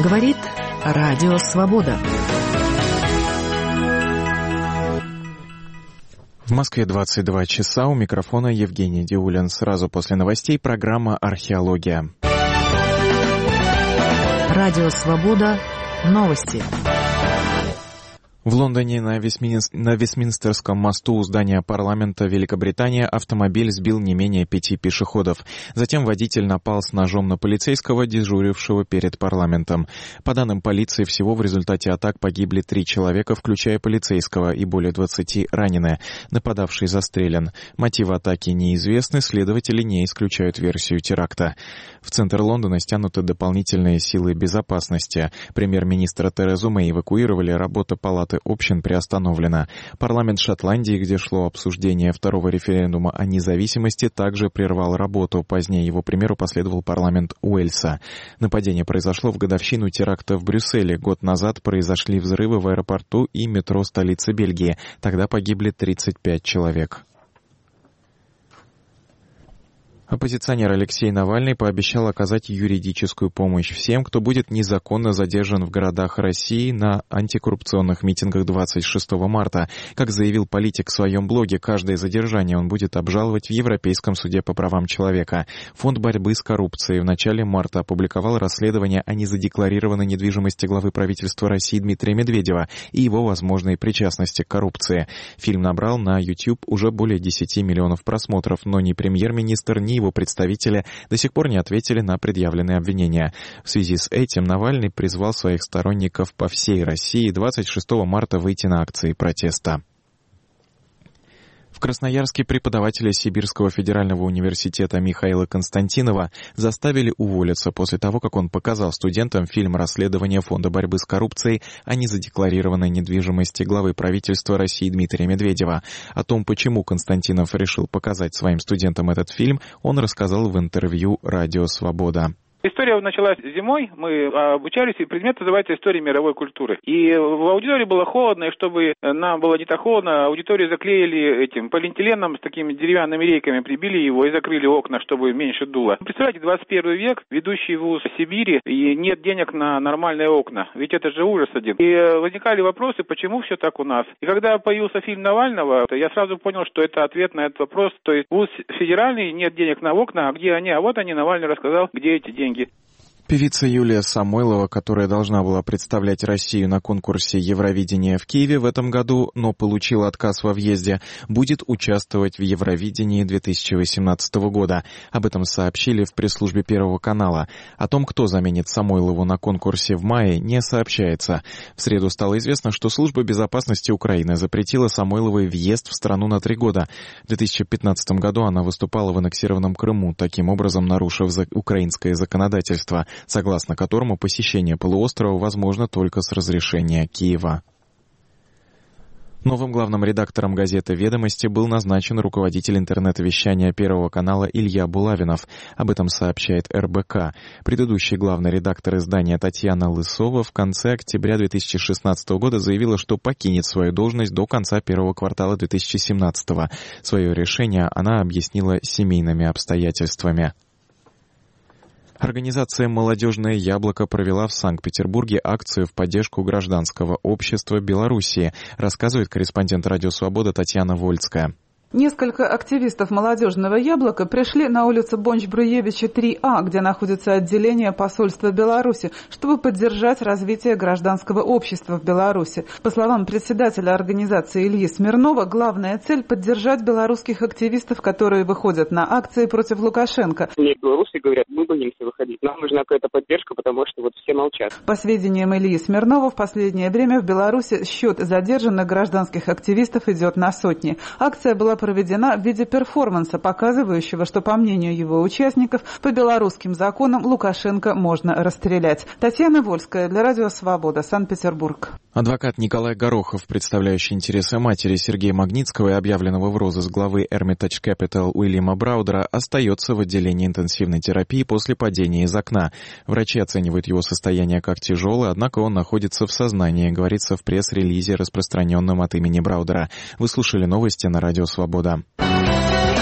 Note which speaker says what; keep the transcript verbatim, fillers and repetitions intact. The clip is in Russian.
Speaker 1: Говорит Радио Свобода.
Speaker 2: В Москве двадцать два часа, у микрофона Евгений Диулин. Сразу после новостей программа «Археология».
Speaker 1: Радио Свобода. Новости.
Speaker 2: В Лондоне на, Вестмин... на Вестминстерском мосту у здания парламента Великобритании автомобиль сбил не менее пяти пешеходов. Затем водитель напал с ножом на полицейского, дежурившего перед парламентом. По данным полиции, всего в результате атак погибли три человека, включая полицейского, и более двадцати ранены. Нападавший застрелен. Мотивы атаки неизвестны, следователи не исключают версию теракта. В центр Лондона стянуты дополнительные силы безопасности. Премьер-министра Терезу Мэй эвакуировали, работа палаты общин приостановлена. Парламент Шотландии, где шло обсуждение второго референдума о независимости, также прервал работу. Позднее его примеру последовал парламент Уэльса. Нападение произошло в годовщину теракта в Брюсселе. Год назад произошли взрывы в аэропорту и метро столицы Бельгии. Тогда погибли тридцать пять человек. Оппозиционер Алексей Навальный пообещал оказать юридическую помощь всем, кто будет незаконно задержан в городах России на антикоррупционных митингах двадцать шестого марта. Как заявил политик в своем блоге, каждое задержание он будет обжаловать в Европейском суде по правам человека. Фонд борьбы с коррупцией в начале марта опубликовал расследование о незадекларированной недвижимости главы правительства России Дмитрия Медведева и его возможной причастности к коррупции. Фильм набрал на YouTube уже более десяти миллионов просмотров, но ни премьер-министр, ни его представители до сих пор не ответили на предъявленные обвинения. В связи с этим Навальный призвал своих сторонников по всей России двадцать шестого марта выйти на акции протеста. В Красноярске преподавателя Сибирского федерального университета Михаила Константинова заставили уволиться после того, как он показал студентам фильм расследования Фонда борьбы с коррупцией о незадекларированной недвижимости главы правительства России Дмитрия Медведева. О том, почему Константинов решил показать своим студентам этот фильм, он рассказал в интервью «Радио Свобода».
Speaker 3: История началась зимой, мы обучались, и предмет называется «История мировой культуры». И в аудитории было холодно, и чтобы нам было не так холодно, аудиторию заклеили этим полиэтиленом с такими деревянными рейками, прибили его и закрыли окна, чтобы меньше дуло. Представляете, двадцать первый век, ведущий вуз Сибири, и нет денег на нормальные окна, ведь это же ужас один. И возникали вопросы, почему все так у нас. И когда появился фильм Навального, я сразу понял, что это ответ на этот вопрос. То есть вуз федеральный, нет денег на окна, а где они? А вот они, Навальный рассказал, где эти деньги.
Speaker 2: Певица Юлия Самойлова, которая должна была представлять Россию на конкурсе Евровидения в Киеве в этом году, но получила отказ во въезде, будет участвовать в Евровидении две тысячи восемнадцатого года. Об этом сообщили в пресс-службе Первого канала. О том, кто заменит Самойлову на конкурсе в мае, не сообщается. В среду стало известно, что Служба безопасности Украины запретила Самойловой въезд в страну на три года. В две тысячи пятнадцатом году она выступала в аннексированном Крыму, таким образом нарушив украинское законодательство, согласно которому посещение полуострова возможно только с разрешения Киева. Новым главным редактором газеты «Ведомости» был назначен руководитель интернет-вещания Первого канала Илья Булавинов. Об этом сообщает эр бэ ка. Предыдущий главный редактор издания Татьяна Лысова в конце октября две тысячи шестнадцатого года заявила, что покинет свою должность до конца первого квартала две тысячи семнадцатого. Свое решение она объяснила семейными обстоятельствами. Организация «Молодежное яблоко» провела в Санкт-Петербурге акцию в поддержку гражданского общества Белоруссии, рассказывает корреспондент «Радио Свобода» Татьяна Вольская.
Speaker 4: Несколько активистов «Молодежного яблока» пришли на улицу Бонч-Бруевича три А, где находится отделение посольства Беларуси, чтобы поддержать развитие гражданского общества в Беларуси. По словам председателя организации Ильи Смирнова, главная цель – поддержать белорусских активистов, которые выходят на акции против Лукашенко.
Speaker 5: Мне белорусы говорят, мы боимся выходить, нам нужна какая-то поддержка, потому что вот все молчат.
Speaker 4: По сведениям Ильи Смирнова, в последнее время в Беларуси счет задержанных гражданских активистов идет на сотни. Акция была проведена в виде перформанса, показывающего, что, по мнению его участников, по белорусским законам Лукашенко можно расстрелять. Татьяна Вольская для Радио Свобода, Санкт-Петербург.
Speaker 2: Адвокат Николай Горохов, представляющий интересы матери Сергея Магнитского и объявленного в розыск главы Hermitage Capital Уильяма Браудера, остается в отделении интенсивной терапии после падения из окна. Врачи оценивают его состояние как тяжелое, однако он находится в сознании, говорится в пресс-релизе, распространенном от имени Браудера. Вы слушали новости на Радио Свобода.